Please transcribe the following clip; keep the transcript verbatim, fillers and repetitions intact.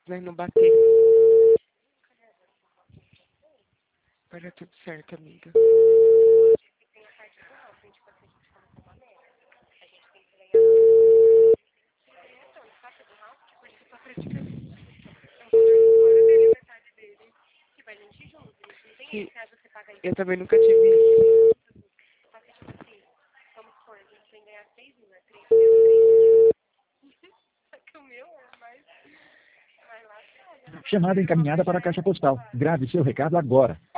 Vai não bater. Vai dar tudo certo, amiga. Sim, eu também nunca tive isso. Chamada encaminhada para a caixa postal. Grave seu recado agora.